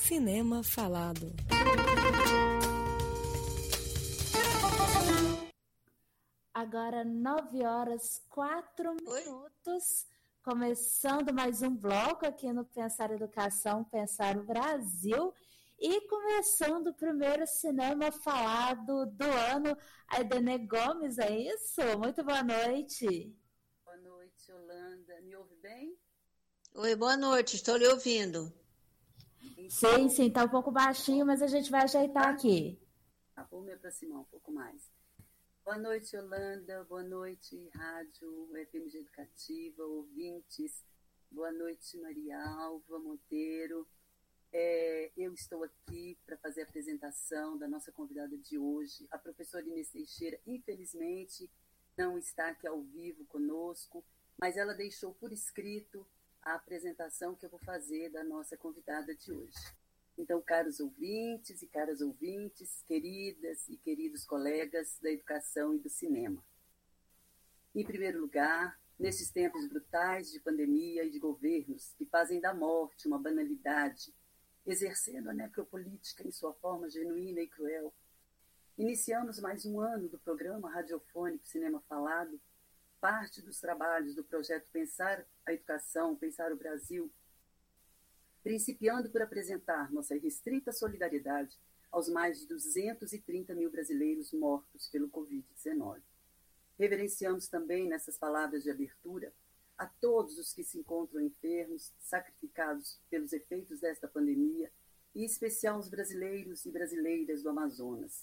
Cinema Falado. Agora 9h04, começando mais um bloco aqui no Pensar Educação, Pensar o Brasil, e começando o primeiro Cinema Falado do ano. A Edene Gomes, é isso? Muito boa noite. Boa noite, Yolanda. Me ouve bem? Oi, boa noite, estou lhe ouvindo. Então, sim, tá um pouco baixinho, mas a gente vai ajeitar aqui. Vou me aproximar um pouco mais. Boa noite, Yolanda. Boa noite, Rádio FMG Educativa, ouvintes. Boa noite, Maria Alva Monteiro. Eu estou aqui para fazer a apresentação da nossa convidada de hoje, a professora Inês Teixeira. Infelizmente, não está aqui ao vivo conosco, mas ela deixou por escrito a apresentação que eu vou fazer da nossa convidada de hoje. Então, caros ouvintes e caras ouvintes, queridas e queridos colegas da educação e do cinema. Em primeiro lugar, nesses tempos brutais de pandemia e de governos que fazem da morte uma banalidade, exercendo a necropolítica em sua forma genuína e cruel, iniciamos mais um ano do programa radiofônico Cinema Falado, parte dos trabalhos do projeto Pensar a Educação, Pensar o Brasil, principiando por apresentar nossa irrestrita solidariedade aos mais de 230 mil brasileiros mortos pelo Covid-19. Reverenciamos também, nessas palavras de abertura, a todos os que se encontram enfermos, sacrificados pelos efeitos desta pandemia, e em especial os brasileiros e brasileiras do Amazonas.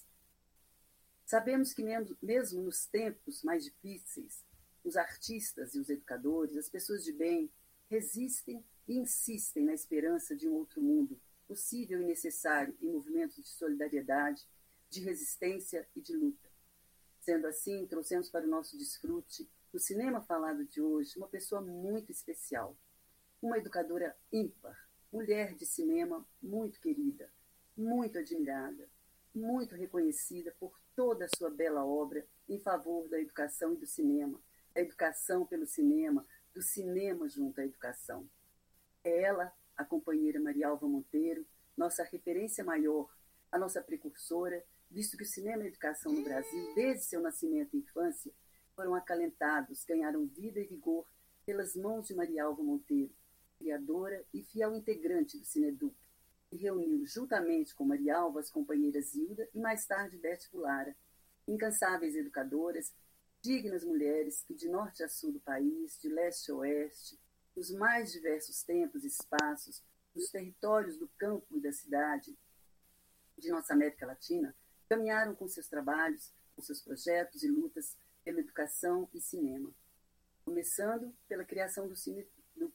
Sabemos que mesmo nos tempos mais difíceis, os artistas e os educadores, as pessoas de bem, resistem e insistem na esperança de um outro mundo, possível e necessário em movimentos de solidariedade, de resistência e de luta. Sendo assim, trouxemos para o nosso desfrute, no Cinema Falado de hoje, uma pessoa muito especial, uma educadora ímpar, mulher de cinema muito querida, muito admirada, muito reconhecida por toda a sua bela obra em favor da educação e do cinema, da educação pelo cinema, do cinema junto à educação. É ela, a companheira Maria Alva Monteiro, nossa referência maior, a nossa precursora, visto que o cinema e a educação no Brasil, desde seu nascimento e infância, foram acalentados, ganharam vida e vigor pelas mãos de Maria Alva Monteiro, criadora e fiel integrante do Cineduc, que reuniu juntamente com Maria Alva as companheiras Hilda e mais tarde Beth Bulara, incansáveis educadoras, dignas mulheres que de norte a sul do país, de leste a oeste, nos mais diversos tempos e espaços, nos territórios do campo e da cidade de nossa América Latina, caminharam com seus trabalhos, com seus projetos e lutas pela educação e cinema. Começando pela criação do Cine,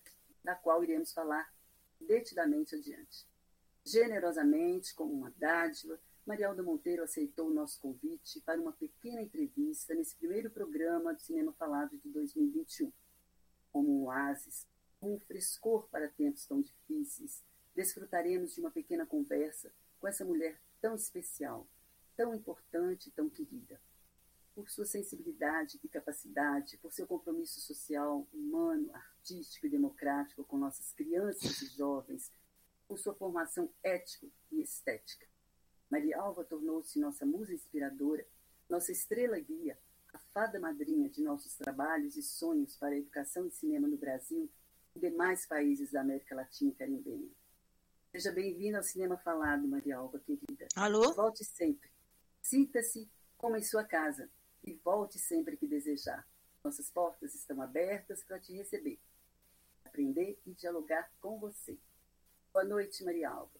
da qual iremos falar detidamente adiante. Generosamente, como uma dádiva, Maria Alva Monteiro aceitou o nosso convite para uma pequena entrevista nesse primeiro programa do Cinema Falado de 2021. Como um oásis, com um frescor para tempos tão difíceis, desfrutaremos de uma pequena conversa com essa mulher tão especial, tão importante e tão querida. Por sua sensibilidade e capacidade, por seu compromisso social, humano, artístico e democrático com nossas crianças e jovens, por sua formação ética e estética. Maria Alva tornou-se nossa musa inspiradora, nossa estrela guia, a fada madrinha de nossos trabalhos e sonhos para a educação e cinema no Brasil e demais países da América Latina e caribenha. Seja bem-vinda ao Cinema Falado, Maria Alva, querida. Alô? Volte sempre. Sinta-se como em sua casa e volte sempre que desejar. Nossas portas estão abertas para te receber, aprender e dialogar com você. Boa noite, Maria Alva.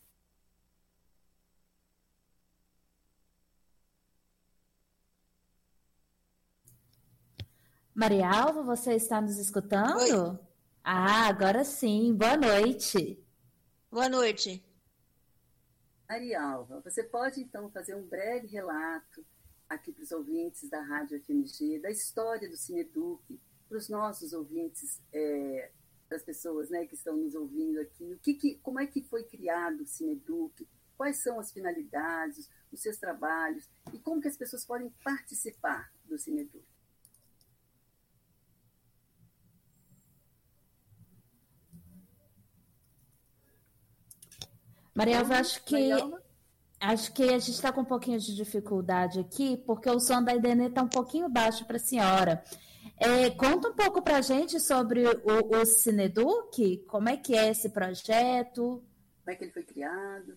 Maria Alva, você está nos escutando? Oi. Agora sim. Boa noite. Boa noite. Maria Alva, você pode então fazer um breve relato aqui para os ouvintes da Rádio FMG, da história do Cineduc, para os nossos ouvintes, para as pessoas, né, que estão nos ouvindo aqui, como é que foi criado o Cineduc, quais são as finalidades, os seus trabalhos, e como que as pessoas podem participar do Cineduc? Marialva, acho que a gente está com um pouquinho de dificuldade aqui, porque o som da Idenê está um pouquinho baixo para a senhora. Conta um pouco para a gente sobre o Cineduc, como é que é esse projeto? Como é que ele foi criado?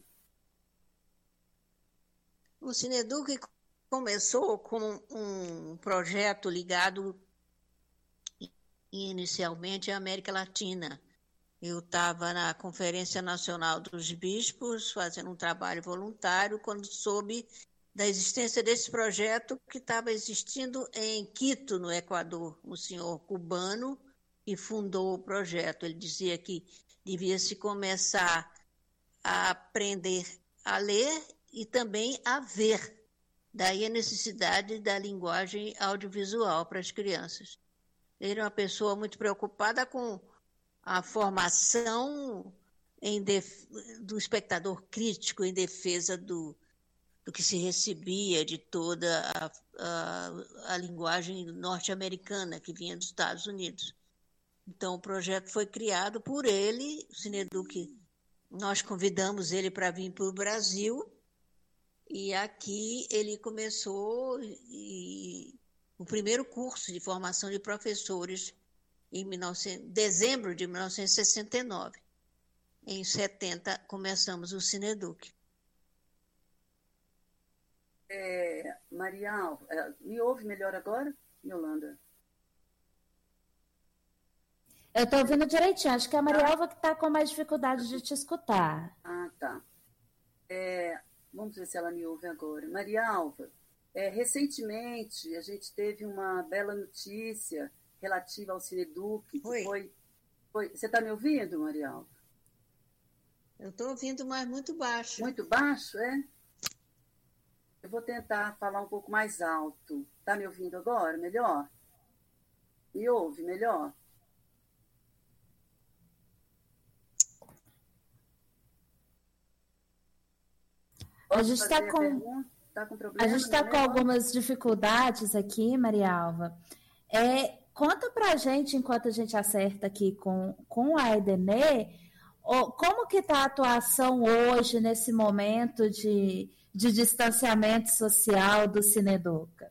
O Cineduc começou com um projeto ligado inicialmente à América Latina. Eu estava na Conferência Nacional dos Bispos, fazendo um trabalho voluntário, quando soube da existência desse projeto que estava existindo em Quito, no Equador. Um senhor cubano que fundou o projeto. Ele dizia que devia-se começar a aprender a ler e também a ver. Daí a necessidade da linguagem audiovisual para as crianças. Ele é uma pessoa muito preocupada com a formação do espectador crítico em defesa do que se recebia de toda a linguagem norte-americana que vinha dos Estados Unidos. Então, o projeto foi criado por ele, o Cineduc. Nós convidamos ele para vir para o Brasil e aqui ele começou o primeiro curso de formação de professores em dezembro de 1969. Em 70, começamos o Cineduc. Marial, me ouve melhor agora, Yolanda? Eu estou ouvindo direitinho. Acho que é a Marialva que está com mais dificuldade de te escutar. Ah, tá. Vamos ver se ela me ouve agora. Marialva, recentemente a gente teve uma bela notícia relativa ao Cineduc. Foi. Você está me ouvindo, Marialva? Eu estou ouvindo, mas muito baixo. Muito baixo, é? Eu vou tentar falar um pouco mais alto. Está me ouvindo agora? Melhor? Me ouve melhor? A gente está com algumas dificuldades aqui, Marialva. Conta para a gente, enquanto a gente acerta aqui com a Idenê, como que está a atuação hoje, nesse momento de distanciamento social do Cineduc?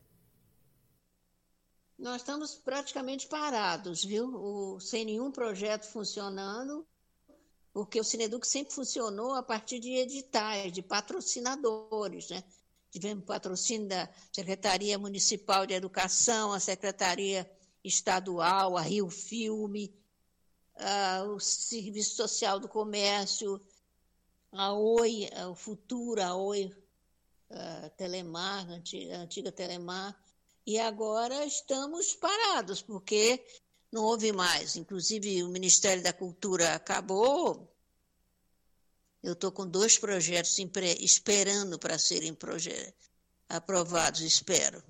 Nós estamos praticamente parados, viu? Sem nenhum projeto funcionando, porque o Cineduc sempre funcionou a partir de editais, de patrocinadores, né? Tivemos patrocínio da Secretaria Municipal de Educação, a Secretaria Estadual, a Rio Filme, o Serviço Social do Comércio, a Oi, o Futuro, a Oi, Telemar, a antiga Telemar, e agora estamos parados, porque não houve mais. Inclusive, o Ministério da Cultura acabou. Eu estou com 2 projetos esperando para serem aprovados, espero.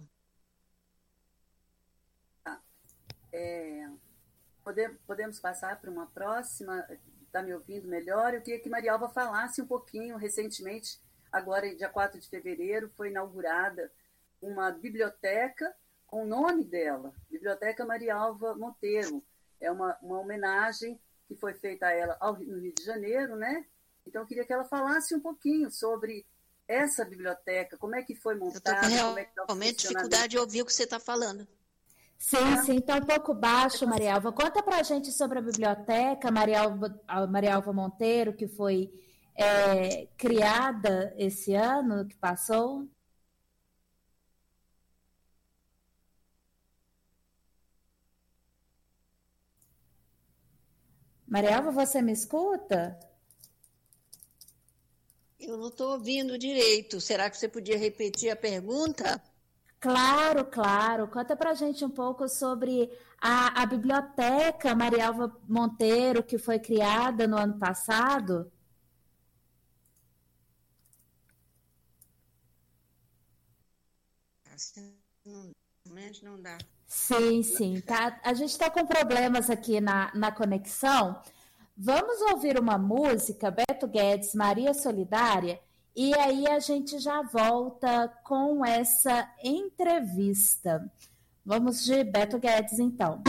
Podemos passar para uma próxima? Está me ouvindo melhor? Eu queria que Marialva falasse um pouquinho. Recentemente, agora, dia 4 de fevereiro, foi inaugurada uma biblioteca com o nome dela, Biblioteca Marialva Monteiro. É uma homenagem que foi feita a ela no Rio de Janeiro, né? Então, eu queria que ela falasse um pouquinho sobre essa biblioteca, como é que foi montada. Eu estou com realmente dificuldade de ouvir o que você está falando. Sim, está um pouco baixo, Marialva. Conta para a gente sobre a biblioteca Marialva Monteiro, que foi criada esse ano que passou. Marialva, você me escuta? Eu não estou ouvindo direito. Será que você podia repetir a pergunta? Claro, claro. Conta para a gente um pouco sobre a biblioteca Marialva Monteiro, que foi criada no ano passado. Assim, não dá. Sim. Tá. A gente está com problemas aqui na conexão. Vamos ouvir uma música, Beto Guedes, Maria Solidária, e aí a gente já volta com essa entrevista. Vamos de Beto Guedes, então.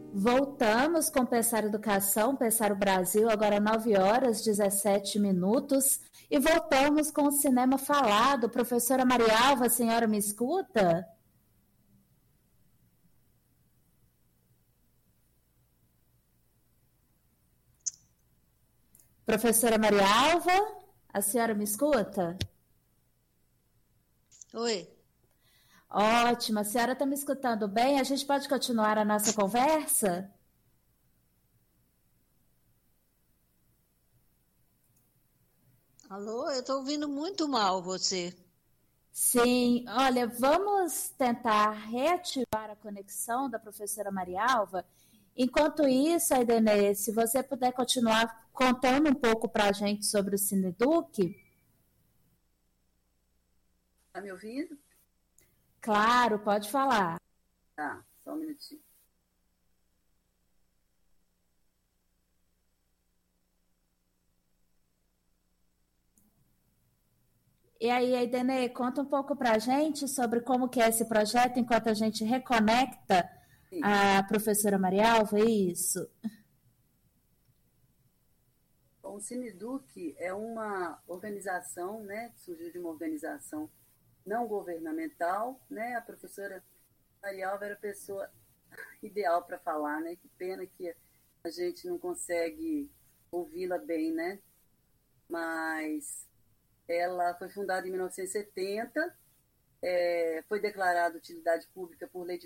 Voltamos com Pensar Educação, Pensar o Brasil, agora 9h17. E voltamos com o Cinema Falado. Professora Marialva, a senhora me escuta? Professora Marialva, a senhora me escuta? Oi. Ótimo, a senhora está me escutando bem? A gente pode continuar a nossa conversa? Alô, eu estou ouvindo muito mal você. Sim, olha, vamos tentar reativar a conexão da professora Marialva. Enquanto isso, Aidenê, se você puder continuar contando um pouco para a gente sobre o Cineduc. Está me ouvindo? Claro, pode falar. Tá, só um minutinho. E aí, Aidenê, conta um pouco para a gente sobre como que é esse projeto, enquanto a gente reconecta a professora Marialva, isso? Bom, o Cineduc é uma organização, né, que surgiu de uma organização não governamental, né? A professora Marialva era a pessoa ideal para falar, né? Que pena que a gente não consegue ouvi-la bem, né? Mas ela foi fundada em 1970, foi declarada utilidade pública por lei de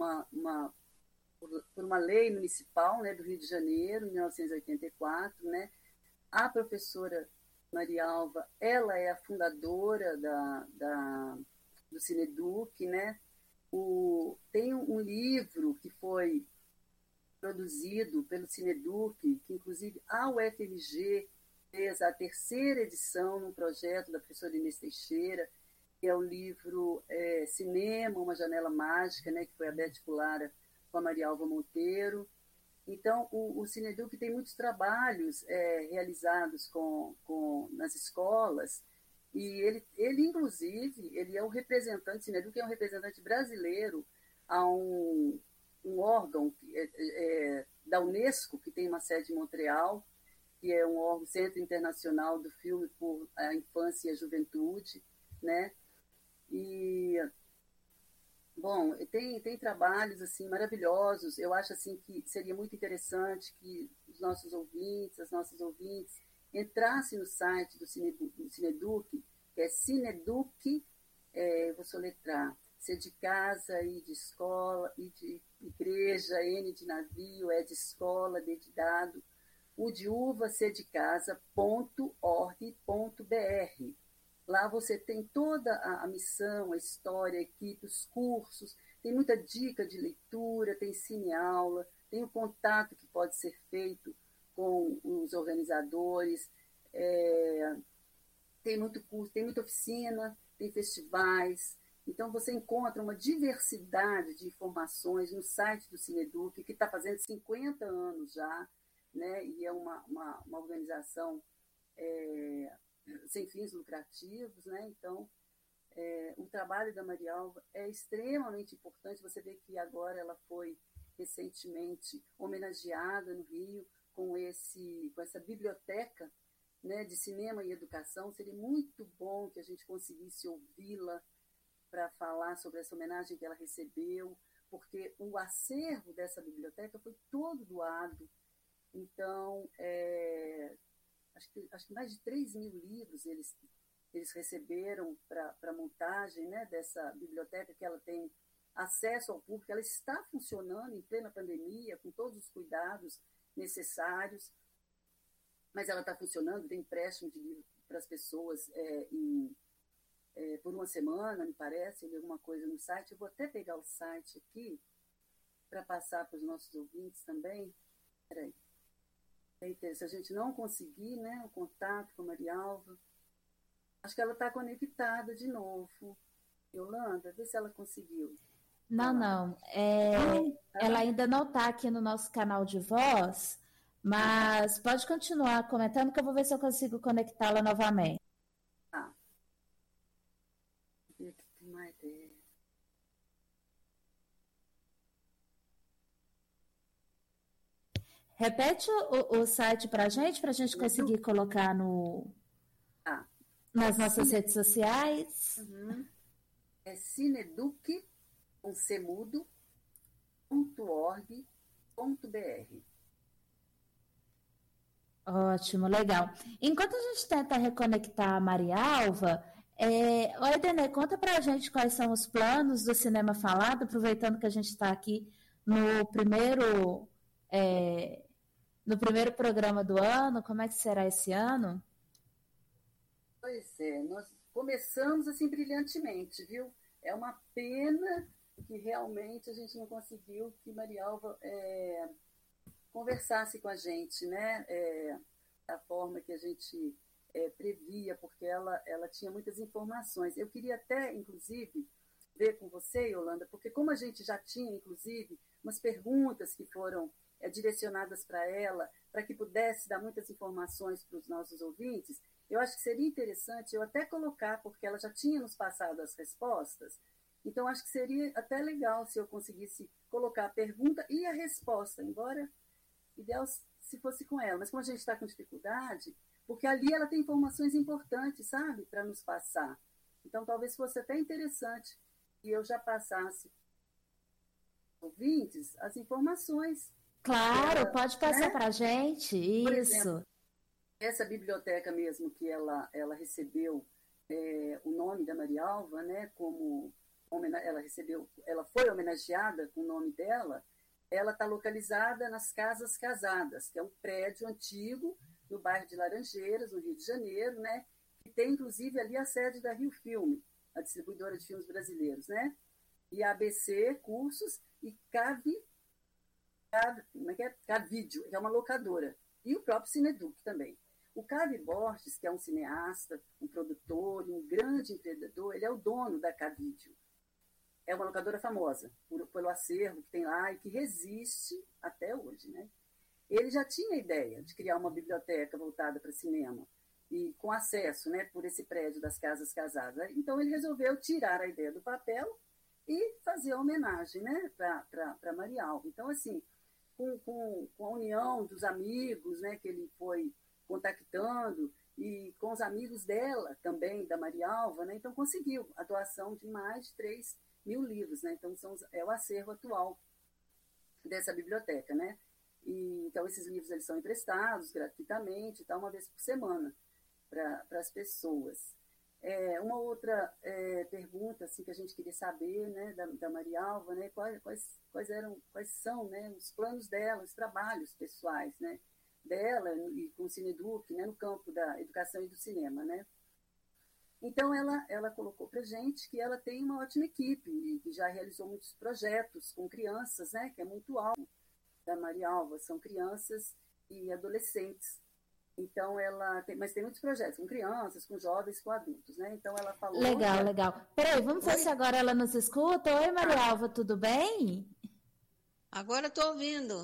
por uma lei municipal, né, do Rio de Janeiro, em 1984, né? A professora Marialva, ela é a fundadora do Cineduc, né? Tem um livro que foi produzido pelo Cineduc, que inclusive a UFMG fez a terceira edição no projeto da professora Inês Teixeira, que é o livro Cinema, uma Janela Mágica, né, que foi a Beth Pulara com a Marialva Monteiro. Então, o Cineduc tem muitos trabalhos realizados nas escolas, e ele, inclusive, ele é o representante, o Cineduc é um representante brasileiro a um órgão da Unesco, que tem uma sede em Montreal, que é um órgão Centro Internacional do Filme por a Infância e a Juventude, né? E, bom, tem trabalhos assim maravilhosos. Eu acho assim que seria muito interessante que os nossos ouvintes, as nossas ouvintes, entrassem no site do Cineduc, que é Cineduc, vou soletrar, C de casa, I de escola, I de igreja, N de navio, E de escola, D de dado, U de uva, C de casa.org.br. Lá você tem toda a missão, a história, a equipe, os cursos, tem muita dica de leitura, tem cineaula, tem o contato que pode ser feito com os organizadores, tem muito curso, tem muita oficina, tem festivais. Então, você encontra uma diversidade de informações no site do Cineduc, que está fazendo 50 anos já, né? E é uma organização sem fins lucrativos, né? Então, o trabalho da Marialva é extremamente importante. Você vê que agora ela foi recentemente homenageada no Rio com essa biblioteca, né, de cinema e educação. Seria muito bom que a gente conseguisse ouvi-la para falar sobre essa homenagem que ela recebeu, porque o acervo dessa biblioteca foi todo doado. Então, acho que mais de 3.000 livros eles receberam para a montagem, né, dessa biblioteca, que ela tem acesso ao público. Ela está funcionando em plena pandemia, com todos os cuidados necessários, mas ela está funcionando, tem empréstimo de livro para as pessoas por uma semana, me parece, eu li alguma coisa no site. Eu vou até pegar o site aqui para passar para os nossos ouvintes também. Espera aí. Se a gente não conseguir, né, o contato com a Marialva, acho que ela está conectada de novo. Yolanda, vê se ela conseguiu. Não. Ela ainda não está aqui no nosso canal de voz, mas pode continuar comentando que eu vou ver se eu consigo conectá-la novamente. Tá. Tem uma ideia. Repete o site para a gente conseguir colocar nas nossas redes sociais. Uhum. É cineduc, com cemudo.org.br. Ótimo, legal. Enquanto a gente tenta reconectar a Maria Alva, Edenê, conta para a gente quais são os planos do Cinema Falado, aproveitando que a gente está aqui no primeiro programa do ano, como é que será esse ano? Pois é, nós começamos assim brilhantemente, viu? É uma pena que realmente a gente não conseguiu que Maria Alva conversasse com a gente, né? Da forma que a gente previa, porque ela tinha muitas informações. Eu queria até, inclusive, ver com você, Yolanda, porque como a gente já tinha, inclusive, umas perguntas que foram direcionadas para ela, para que pudesse dar muitas informações para os nossos ouvintes, eu acho que seria interessante eu até colocar, porque ela já tinha nos passado as respostas, então acho que seria até legal se eu conseguisse colocar a pergunta e a resposta, embora ideal se fosse com ela, mas como a gente está com dificuldade, porque ali ela tem informações importantes, sabe, para nos passar. Então talvez fosse até interessante que eu já passasse ouvintes as informações. Claro, pode passar, né, para a gente, isso. Por exemplo, essa biblioteca mesmo que ela recebeu o nome da Maria Alva, né, como ela foi homenageada com o nome dela, ela está localizada nas Casas Casadas, que é um prédio antigo no bairro de Laranjeiras, no Rio de Janeiro, né, que tem inclusive ali a sede da Rio Filme, a distribuidora de filmes brasileiros, né, e a ABC Cursos e Cavídeo, que é uma locadora, e o próprio Cineduc também. O Cavi Borges, que é um cineasta, um produtor e um grande empreendedor, ele é o dono da Cavídeo. É uma locadora famosa pelo acervo que tem lá e que resiste até hoje, né? Ele já tinha a ideia de criar uma biblioteca voltada para cinema e com acesso, né, por esse prédio das Casas Casadas. Então ele resolveu tirar a ideia do papel e fazer a homenagem, né, para Maria Alva. Então, assim, com a união dos amigos, né, que ele foi contactando, e com os amigos dela também, da Maria Alva, né, então conseguiu a doação de mais de 3.000 livros, né, então é o acervo atual dessa biblioteca, né, e então esses livros eles são emprestados gratuitamente, tá, uma vez por semana para as pessoas. Uma outra pergunta assim, que a gente queria saber, né, da Maria Alva, né, quais são, né, os planos dela, os trabalhos pessoais, né, dela e com o Cineduc, né, no campo da educação e do cinema, né. Então ela colocou para a gente que ela tem uma ótima equipe e que já realizou muitos projetos com crianças, né, que é muito alto da Maria Alva, são crianças e adolescentes. Então mas tem muitos projetos com crianças, com jovens, com adultos, né? Então ela falou. Legal. Peraí, vamos ver se agora ela nos escuta. Oi, Maria Alva, tudo bem? Agora estou ouvindo.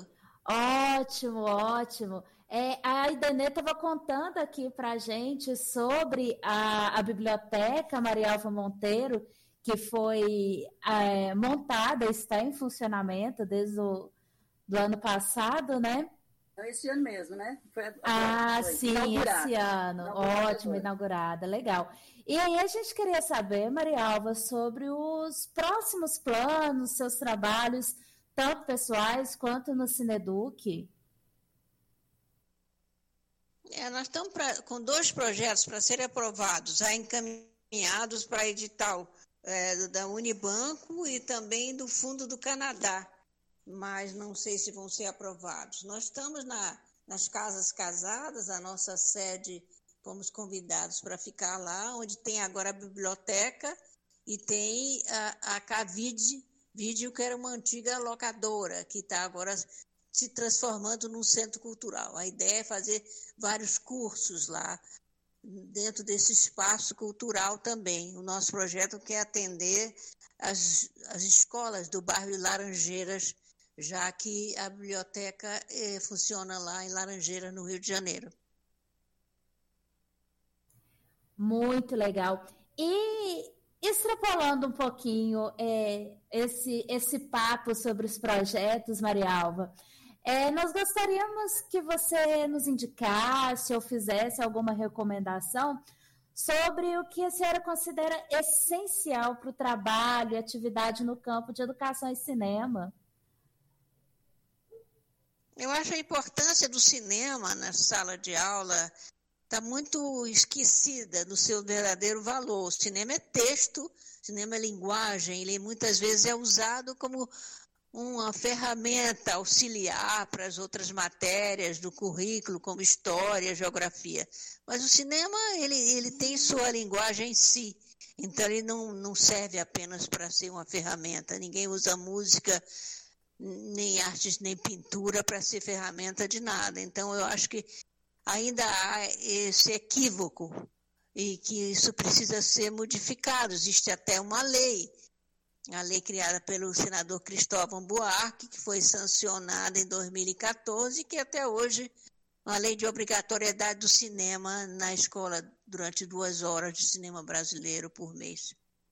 Ótimo. A Idenê estava contando aqui para a gente sobre a biblioteca Maria Alva Monteiro, que foi montada, está em funcionamento desde o ano passado, né? Esse ano mesmo, né? Sim, esse ano. Ótimo, inaugurada, legal. E aí a gente queria saber, Maria Alva, sobre os próximos planos, seus trabalhos, tanto pessoais quanto no Cineduc. Nós estamos com 2 projetos para serem aprovados, já encaminhados para edital da Unibanco e também do Fundo do Canadá, mas não sei se vão ser aprovados. Nós estamos nas Casas Casadas, a nossa sede, fomos convidados para ficar lá, onde tem agora a biblioteca e tem a Cavídeo, que era uma antiga locadora, que está agora se transformando num centro cultural. A ideia é fazer vários cursos lá, dentro desse espaço cultural também. O nosso projeto quer atender as escolas do bairro de Laranjeiras, já que a biblioteca funciona lá em Laranjeiras, no Rio de Janeiro. Muito legal. E extrapolando um pouquinho esse papo sobre os projetos, Maria Alva, Nós gostaríamos que você nos indicasse ou fizesse alguma recomendação sobre o que a senhora considera essencial para o trabalho e atividade no campo de educação e cinema. Eu acho a importância do cinema na sala de aula está muito esquecida do seu verdadeiro valor. O cinema é texto, cinema é linguagem, ele muitas vezes é usado como uma ferramenta auxiliar para as outras matérias do currículo, como história, geografia. Mas o cinema, ele tem sua linguagem em si, então ele não serve apenas para ser uma ferramenta. Ninguém usa música, nem artes, nem pintura para ser ferramenta de nada. Então eu acho que ainda há esse equívoco e que isso precisa ser modificado. Existe até uma lei, a lei criada pelo senador Cristóvão Buarque, que foi sancionada em 2014, que até hoje uma lei de obrigatoriedade do cinema na escola durante 2 horas de cinema brasileiro por mês.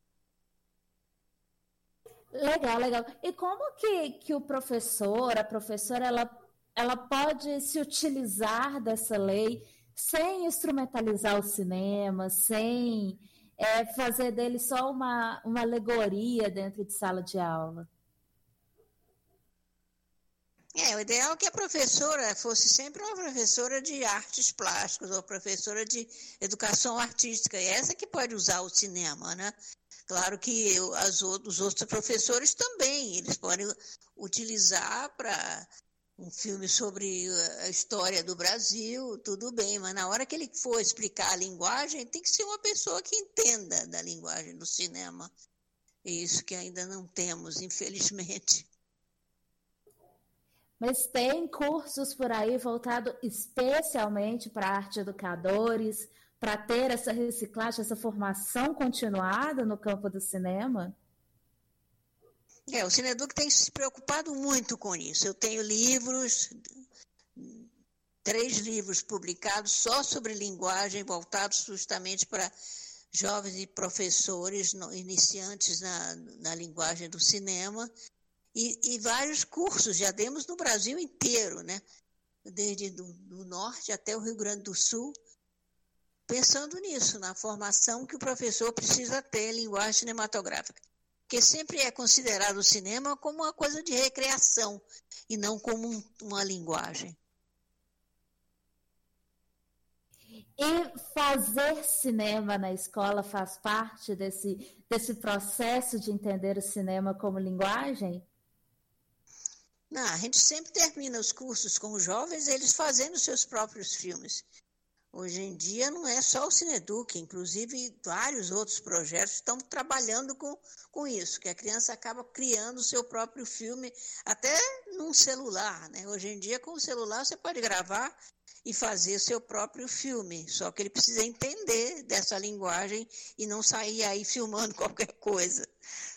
Legal, legal. E como que o professor, a professora, ela pode se utilizar dessa lei sem instrumentalizar o cinema, sem fazer dele só uma alegoria dentro de sala de aula? O ideal é que a professora fosse sempre uma professora de artes plásticas ou professora de educação artística, e essa que pode usar o cinema, né? Claro que os outros professores também, eles podem utilizar para um filme sobre a história do Brasil, tudo bem, mas na hora que ele for explicar a linguagem, tem que ser uma pessoa que entenda da linguagem do cinema. É isso que ainda não temos, infelizmente. Mas tem cursos por aí voltados especialmente para arte educadores, para ter essa reciclagem, essa formação continuada no campo do cinema? O Cineduc tem se preocupado muito com isso. Eu tenho 3 livros publicados só sobre linguagem, voltados justamente para jovens e professores iniciantes na linguagem do cinema, e vários cursos, já demos no Brasil inteiro, né? Desde do norte até o Rio Grande do Sul, pensando nisso, na formação que o professor precisa ter em linguagem cinematográfica. Porque sempre é considerado o cinema como uma coisa de recreação e não como uma linguagem. E fazer cinema na escola faz parte desse processo de entender o cinema como linguagem? Não, a gente sempre termina os cursos com os jovens, eles fazendo seus próprios filmes. Hoje em dia não é só o Cineduc, inclusive vários outros projetos estão trabalhando com isso, que a criança acaba criando o seu próprio filme, até num celular, né? Hoje em dia, com o celular, você pode gravar e fazer o seu próprio filme, só que ele precisa entender dessa linguagem e não sair aí filmando qualquer coisa.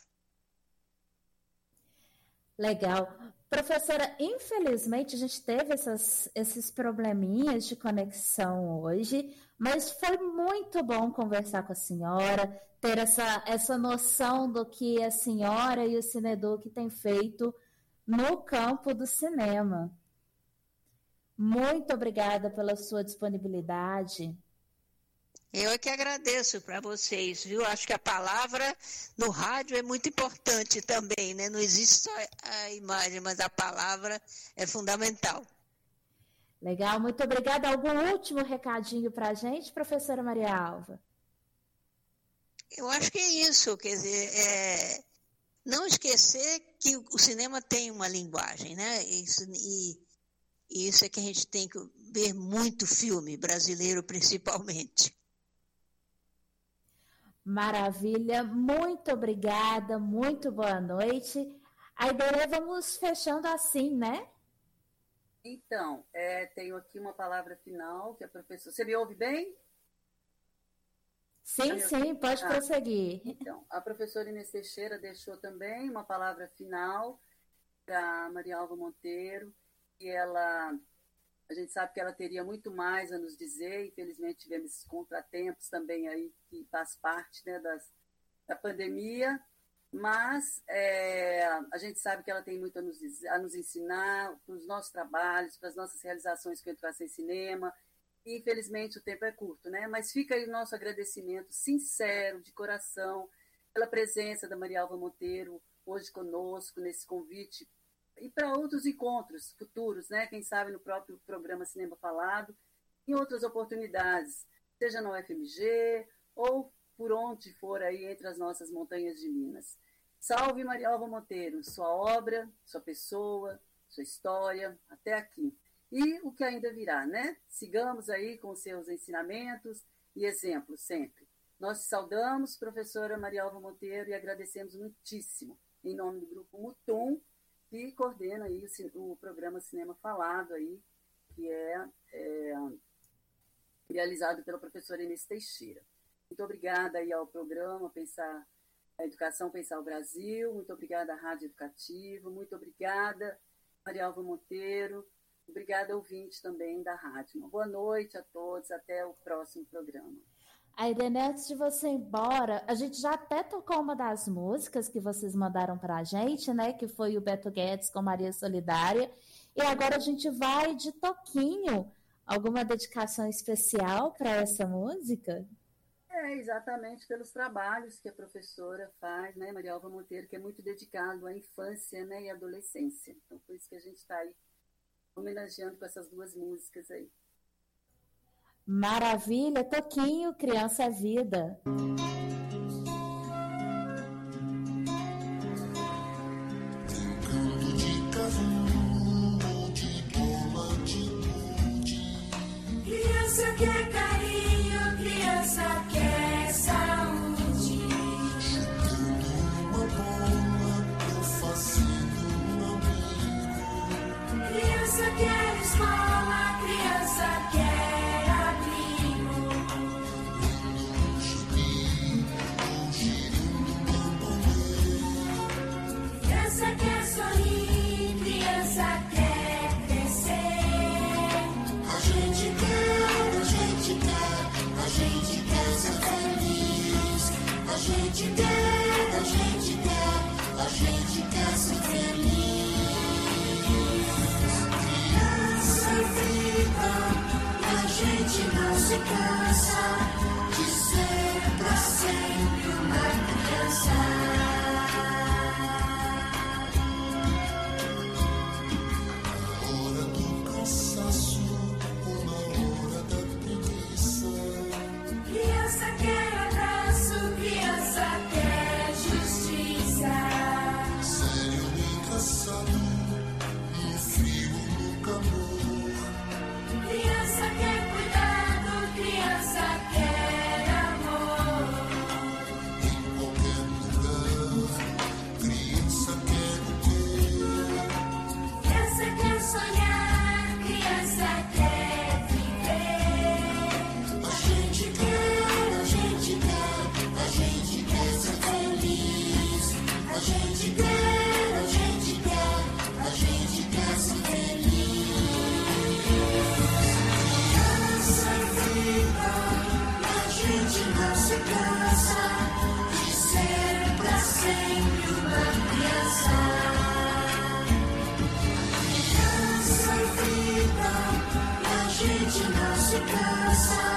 Legal. Professora, infelizmente a gente teve esses probleminhas de conexão hoje, mas foi muito bom conversar com a senhora, ter essa noção do que a senhora e o Cineduc têm feito no campo do cinema. Muito obrigada pela sua disponibilidade. Eu é que agradeço para vocês, viu? Acho que a palavra no rádio é muito importante também, né? Não existe só a imagem, mas a palavra é fundamental. Legal, muito obrigada. Algum último recadinho para a gente, professora Maria Alva? Eu acho que é isso, quer dizer, não esquecer que o cinema tem uma linguagem, né? E isso é que a gente tem que ver muito filme brasileiro, principalmente. Maravilha, muito obrigada, muito boa noite. Aidere, vamos fechando assim, né? Então, tenho aqui uma palavra final que a professora... Você me ouve bem? Sim, pode prosseguir. Então, a professora Inês Teixeira deixou também uma palavra final para Maria Alva Monteiro, e a gente sabe que ela teria muito mais a nos dizer, infelizmente tivemos esses contratempos também aí, que faz parte, né, da pandemia, mas a gente sabe que ela tem muito a nos ensinar, para os nossos trabalhos, para as nossas realizações com educação e cinema. E, infelizmente, o tempo é curto, né? Mas fica aí o nosso agradecimento sincero, de coração, pela presença da Maria Alva Monteiro hoje conosco, nesse convite, e para outros encontros futuros, né? Quem sabe no próprio programa Cinema Falado, em outras oportunidades, seja na UFMG ou por onde for aí entre as nossas montanhas de Minas. Salve Maria Alva Monteiro, sua obra, sua pessoa, sua história, até aqui. E o que ainda virá, né? Sigamos aí com seus ensinamentos e exemplos sempre. Nós te saudamos, professora Maria Alva Monteiro, e agradecemos muitíssimo, em nome do Grupo Mutum, que coordena aí o programa Cinema Falado, aí, que é realizado pela professora Inês Teixeira. Muito obrigada aí ao programa Pensar a Educação, Pensar o Brasil, muito obrigada à Rádio Educativa, muito obrigada, Maria Alva Monteiro, obrigada, ouvinte também da rádio. Uma boa noite a todos, até o próximo programa. Irene, antes de você ir embora, a gente já até tocou uma das músicas que vocês mandaram para a gente, né? Que foi o Beto Guedes com Maria Solidária. E agora a gente vai de toquinho. Alguma dedicação especial para essa música? Exatamente pelos trabalhos que a professora faz, né, Maria Alva Monteiro, que é muito dedicado à infância, né, e à adolescência. Então, por isso que a gente está aí homenageando com essas duas músicas aí. Maravilha, toquinho, Criança é Vida. Brincando de cavalo, de bola, de gude. Criança quer carinho, criança quer saúde. Chutando uma bola, eu fazendo um amigo. Criança quer escola, criança quer abrigo. Lendo um gibi, ou girando um bambolê. Criança quer sorrir, criança quer crescer. A gente quer ser feliz. A gente quer ser feliz. Criança vida, a gente não se cansa de ser pra sempre uma criança. Na hora do cansaço ou na hora da preguiça. Criança quer abraço, criança quer justiça. Sério, engraçado, no frio, no calor. Criança quer cuidado, criança quer amor. Em qualquer lugar, criança quer ter. Criança quer sonhar, criança quer viver. A gente quer ser feliz. A gente quer ser feliz. Criança vida, a gente não se cansa de ser pra sempre uma criança. Criança vida, a gente não se cansa